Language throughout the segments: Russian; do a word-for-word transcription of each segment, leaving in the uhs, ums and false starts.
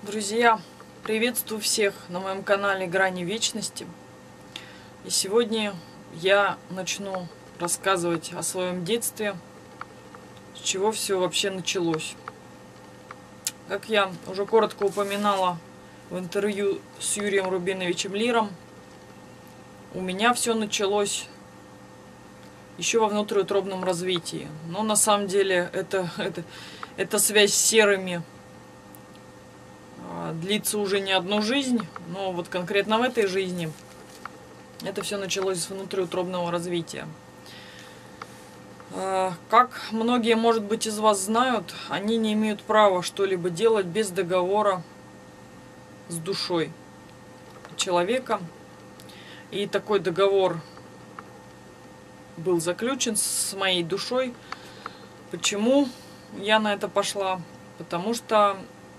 Друзья, приветствую всех на моем канале Грани Вечности. И сегодня я начну рассказывать о своем детстве, с чего все вообще началось. Как я уже коротко упоминала в интервью с Юрием Рубиновичем Лиром, у меня все началось еще во внутриутробном развитии. Но на самом деле это, это, эта связь с серыми длится уже не одну жизнь, но вот конкретно в этой жизни это все началось с внутриутробного развития. Как многие, может быть, из вас знают, они не имеют права что-либо делать без договора с душой человека. И такой договор был заключен с моей душой. Почему я на это пошла? Потому что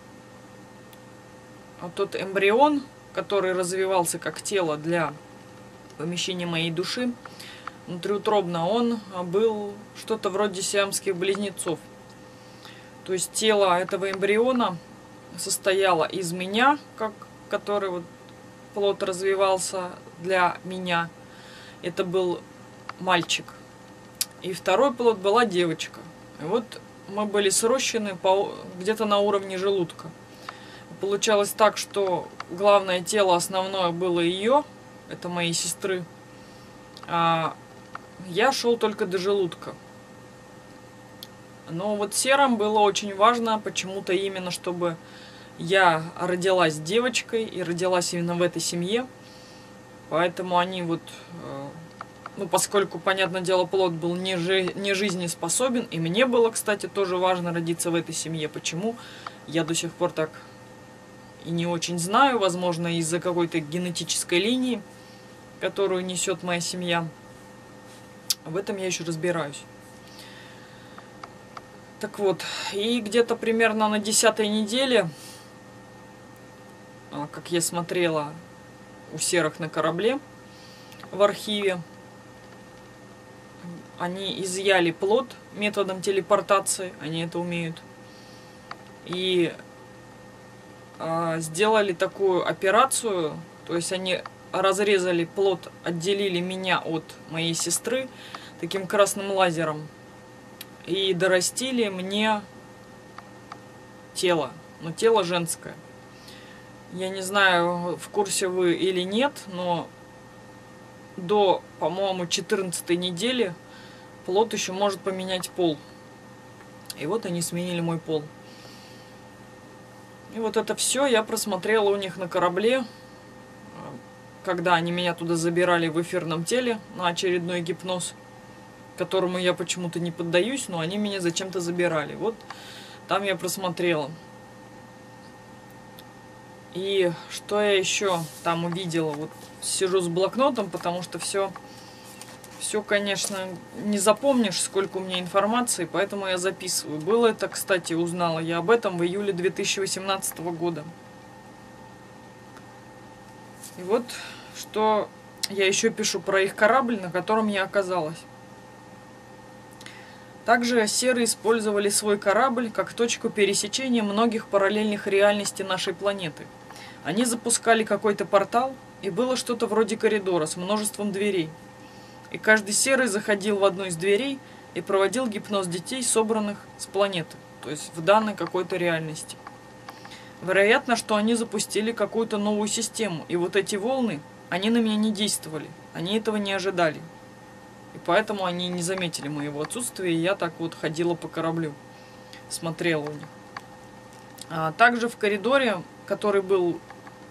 тот эмбрион, который развивался как тело для помещения моей души, внутриутробно, он был что-то вроде сиамских близнецов. То есть тело этого эмбриона состояло из меня, как, который вот плод развивался для меня. Это был мальчик. И второй плод была девочка. И вот мы были срощены где-то на уровне желудка. Получалось так, что главное тело основное было ее, это моей сестры, а я шел только до желудка. Но вот серым было очень важно почему-то именно, чтобы я родилась девочкой и родилась именно в этой семье. Поэтому они вот, ну поскольку, понятное дело, плод был не, жи не жизнеспособен, и мне было, кстати, тоже важно родиться в этой семье. Почему? Я до сих пор так и не очень знаю, возможно, из-за какой-то генетической линии, которую несет моя семья. В этом я еще разбираюсь. Так вот, и где-то примерно на десятой неделе, как я смотрела у серых на корабле в архиве, они изъяли плод методом телепортации, они это умеют, и сделали такую операцию, то есть они разрезали плод, отделили меня от моей сестры таким красным лазером и дорастили мне тело, но тело женское. Я не знаю, в курсе вы или нет, но до, по-моему, четырнадцатой недели плод еще может поменять пол. И вот они сменили мой пол. И вот это все я просмотрела у них на корабле, когда они меня туда забирали в эфирном теле на очередной гипноз, которому я почему-то не поддаюсь, но они меня зачем-то забирали. Вот там я просмотрела. И что я еще там увидела? Вот сижу с блокнотом, потому что все, все, конечно, не запомнишь, сколько у меня информации, поэтому я записываю. Было это, кстати, узнала я об этом в июле две тысячи восемнадцатого года. И вот что я еще пишу про их корабль, на котором я оказалась. Также серые использовали свой корабль как точку пересечения многих параллельных реальностей нашей планеты. Они запускали какой-то портал, и было что-то вроде коридора с множеством дверей. И каждый серый заходил в одну из дверей и проводил гипноз детей, собранных с планеты, то есть в данной какой-то реальности. Вероятно, что они запустили какую-то новую систему, и вот эти волны, они на меня не действовали, они этого не ожидали. И поэтому они не заметили моего отсутствия, и я так вот ходила по кораблю, смотрела у них. А также в коридоре, который был,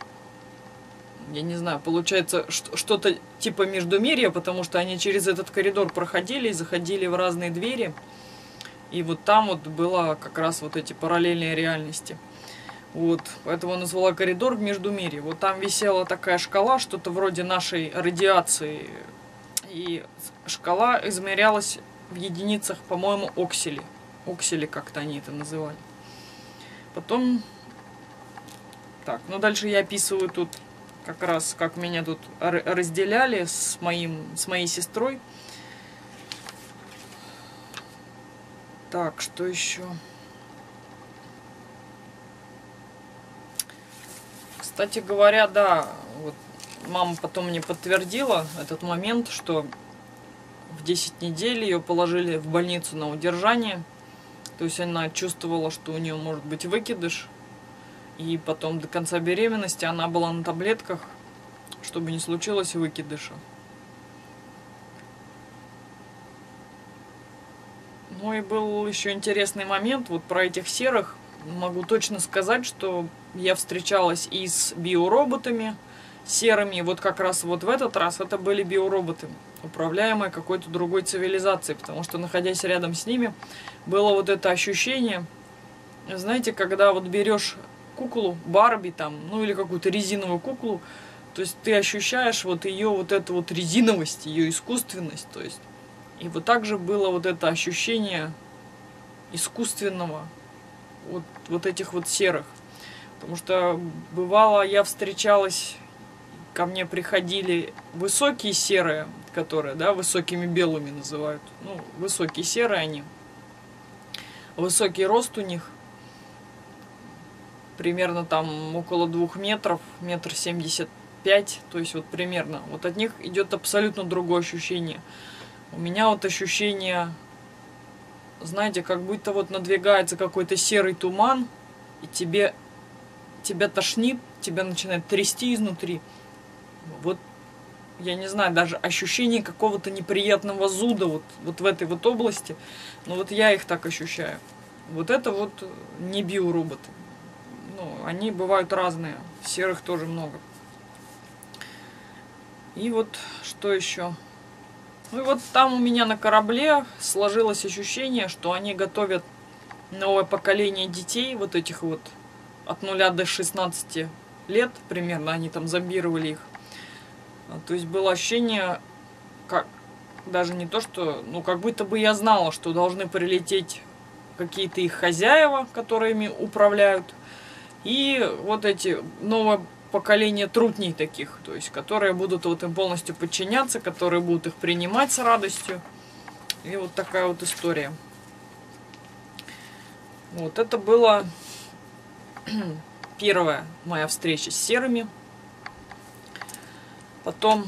я не знаю, получается что-то типа междумирья, потому что они через этот коридор проходили и заходили в разные двери. И вот там вот было как раз вот эти параллельные реальности. Вот, поэтому я назвала коридор в междумирье. Вот там висела такая шкала, что-то вроде нашей радиации. И шкала измерялась в единицах, по-моему, оксели. Оксели как-то они это называли. Потом... Так, ну дальше я описываю тут как раз, как меня тут разделяли с, моим, с моей сестрой. Так, что еще? Кстати говоря, да, вот мама потом мне подтвердила этот момент, что в десять недель ее положили в больницу на удержание. То есть она чувствовала, что у нее может быть выкидыш. И потом до конца беременности она была на таблетках, чтобы не случилось выкидыша. Ну и был еще интересный момент вот про этих серых. Могу точно сказать, что я встречалась и с биороботами серыми. Вот как раз вот в этот раз это были биороботы, управляемые какой-то другой цивилизацией. Потому что, находясь рядом с ними, было вот это ощущение, знаете, когда вот берешь куклу Барби там, ну или какую-то резиновую куклу, то есть ты ощущаешь вот ее вот эту вот резиновость, ее искусственность, то есть. И вот также было вот это ощущение искусственного вот, вот этих вот серых. Потому что бывало, я встречалась, ко мне приходили высокие серые, которые, да, высокими белыми называют. Ну, высокие серые они. Высокий рост у них. Примерно там около двух метров, метр семьдесят пять. То есть вот примерно. Вот от них идет абсолютно другое ощущение. У меня вот ощущение, знаете, как будто вот надвигается какой-то серый туман, и тебе, тебя тошнит, тебя начинает трясти изнутри. Вот, я не знаю, даже ощущение какого-то неприятного зуда вот, вот в этой вот области. Но вот я их так ощущаю. Вот это вот не биороботы. Ну, они бывают разные. Серых тоже много. И вот что еще? Ну и вот там у меня на корабле сложилось ощущение, что они готовят новое поколение детей, вот этих вот от нуля до шестнадцати лет примерно, они там зомбировали их. То есть было ощущение, как даже не то, что, ну как будто бы я знала, что должны прилететь какие-то их хозяева, которые ими управляют, и вот эти новое поколение трутней таких, то есть которые будут вот им полностью подчиняться, которые будут их принимать с радостью. И вот такая вот история. Вот это была первая моя встреча с серыми. Потом,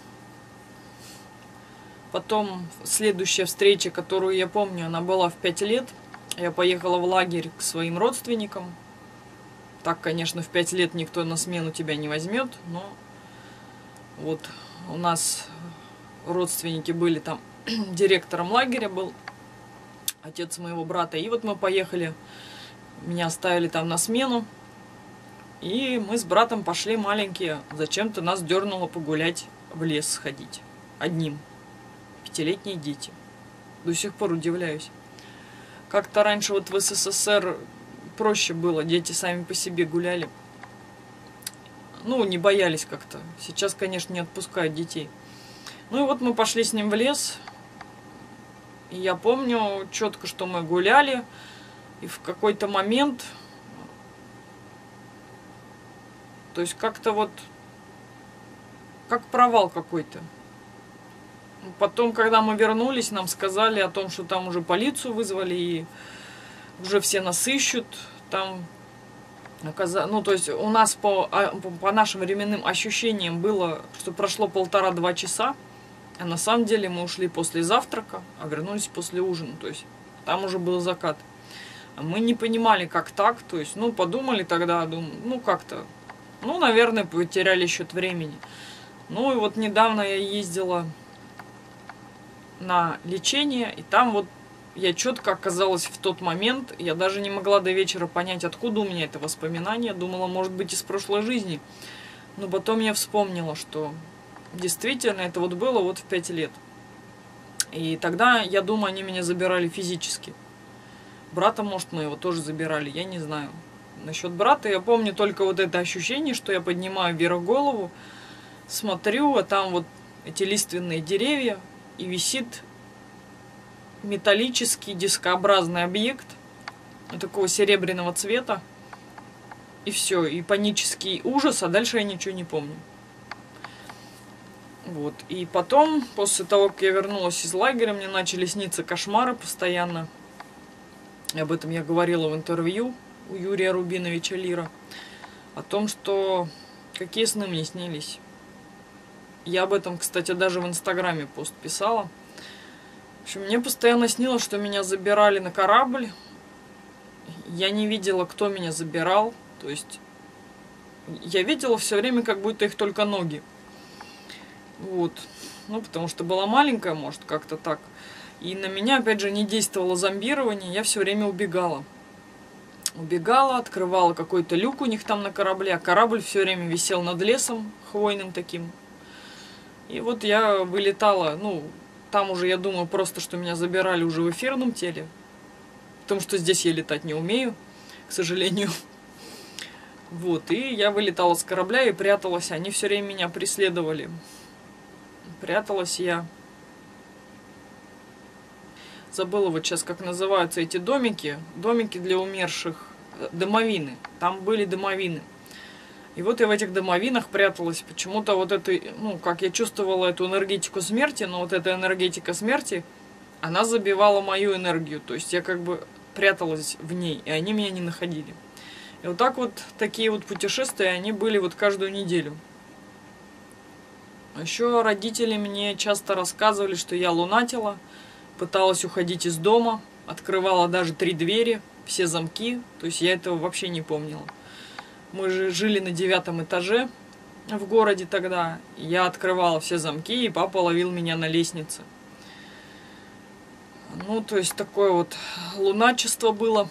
потом следующая встреча, которую я помню, она была в пять лет. Я поехала в лагерь к своим родственникам. Так, конечно, в пять лет никто на смену тебя не возьмет, но вот у нас родственники были там, директором лагеря был отец моего брата. И вот мы поехали, меня оставили там на смену, и мы с братом пошли маленькие. Зачем-то нас дернуло погулять в лес сходить. Одним. Пятилетние дети. До сих пор удивляюсь. Как-то раньше вот в СССР проще было, дети сами по себе гуляли. Ну, не боялись как-то. Сейчас, конечно, не отпускают детей. Ну и вот мы пошли с ним в лес. И я помню четко, что мы гуляли. И в какой-то момент... То есть как-то вот... Как провал какой-то. Потом, когда мы вернулись, нам сказали о том, что там уже полицию вызвали, и уже все нас ищут. Там, ну, то есть у нас по, по нашим временным ощущениям было, что прошло полтора-два часа, а на самом деле мы ушли после завтрака, а вернулись после ужина. То есть там уже был закат. Мы не понимали, как так. То есть, ну, подумали тогда, думаю, ну, как-то, ну, наверное, потеряли счет времени. Ну, и вот недавно я ездила на лечение, и там вот я четко оказалась в тот момент, я даже не могла до вечера понять, откуда у меня это воспоминание. Думала, может быть, из прошлой жизни. Но потом я вспомнила, что действительно это вот было вот в пять лет. И тогда, я думаю, они меня забирали физически. Брата, может, моего тоже забирали, я не знаю. Насчет брата я помню только вот это ощущение, что я поднимаю вверх голову, смотрю, а там вот эти лиственные деревья, и висит металлический дискообразный объект такого серебряного цвета. И все, и панический ужас, а дальше я ничего не помню. Вот. И потом, после того, как я вернулась из лагеря, мне начали сниться кошмары постоянно. И об этом я говорила в интервью у Юрия Рубиновича Лира. О том, что Какие сны мне снились? Я об этом, кстати, даже в Инстаграме пост писала. В общем, мне постоянно снилось, что меня забирали на корабль. Я не видела, кто меня забирал. То есть я видела все время, как будто их только ноги. Вот. Ну, потому что была маленькая, может, как-то так. И на меня, опять же, не действовало зомбирование. Я все время убегала. Убегала, открывала какой-то люк у них там на корабле. А корабль все время висел над лесом хвойным таким. И вот я вылетала, ну, там уже, я думаю, просто, что меня забирали уже в эфирном теле. Потому что здесь я летать не умею, к сожалению. Вот, и я вылетала с корабля и пряталась. Они все время меня преследовали. Пряталась я. Забыла вот сейчас, как называются эти домики. Домики для умерших. Домовины. Там были домовины. И вот я в этих домовинах пряталась. Почему-то вот это, ну, как я чувствовала эту энергетику смерти, но вот эта энергетика смерти, она забивала мою энергию. То есть я как бы пряталась в ней, и они меня не находили. И вот так вот, такие вот путешествия, они были вот каждую неделю. Еще родители мне часто рассказывали, что я лунатила, пыталась уходить из дома, открывала даже три двери, все замки. То есть я этого вообще не помнила. Мы же жили на девятом этаже в городе тогда. Я открывала все замки, и папа ловил меня на лестнице. Ну, то есть такое вот луначество было.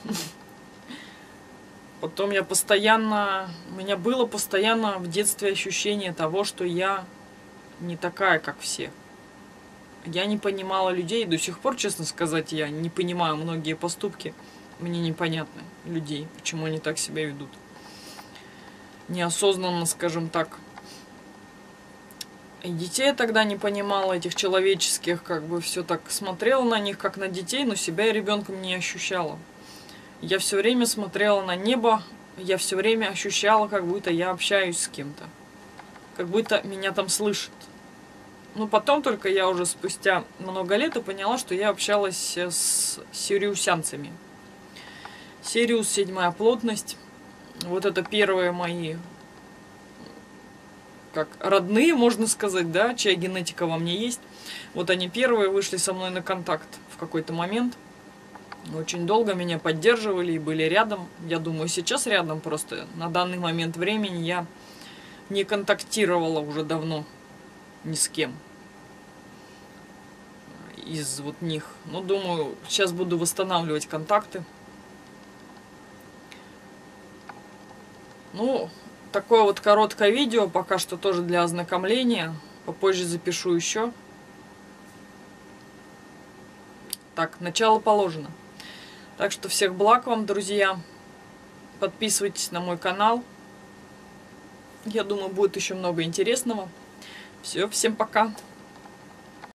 Потом я постоянно... У меня было постоянно в детстве ощущение того, что я не такая, как все. Я не понимала людей. До сих пор, честно сказать, я не понимаю многие поступки. Мне непонятны людей, почему они так себя ведут. Неосознанно, скажем так. И детей я тогда не понимала, этих человеческих, как бы все так смотрела на них, как на детей, но себя я ребенком не ощущала. Я все время смотрела на небо, я все время ощущала, как будто я общаюсь с кем-то. Как будто меня там слышат. Ну, потом только я уже спустя много лет и поняла, что я общалась с сириусянцами. Сириус, седьмая плотность. Вот это первые мои, как родные, можно сказать, да, чья генетика во мне есть. Вот они первые вышли со мной на контакт в какой-то момент. Очень долго меня поддерживали и были рядом. Я думаю, сейчас рядом, просто на данный момент времени я не контактировала уже давно ни с кем из вот них. Ну, думаю, сейчас буду восстанавливать контакты. Ну, такое вот короткое видео, пока что тоже для ознакомления. Попозже запишу еще. Так, начало положено. Так что всех благ вам, друзья. Подписывайтесь на мой канал. Я думаю, будет еще много интересного. Все, всем пока.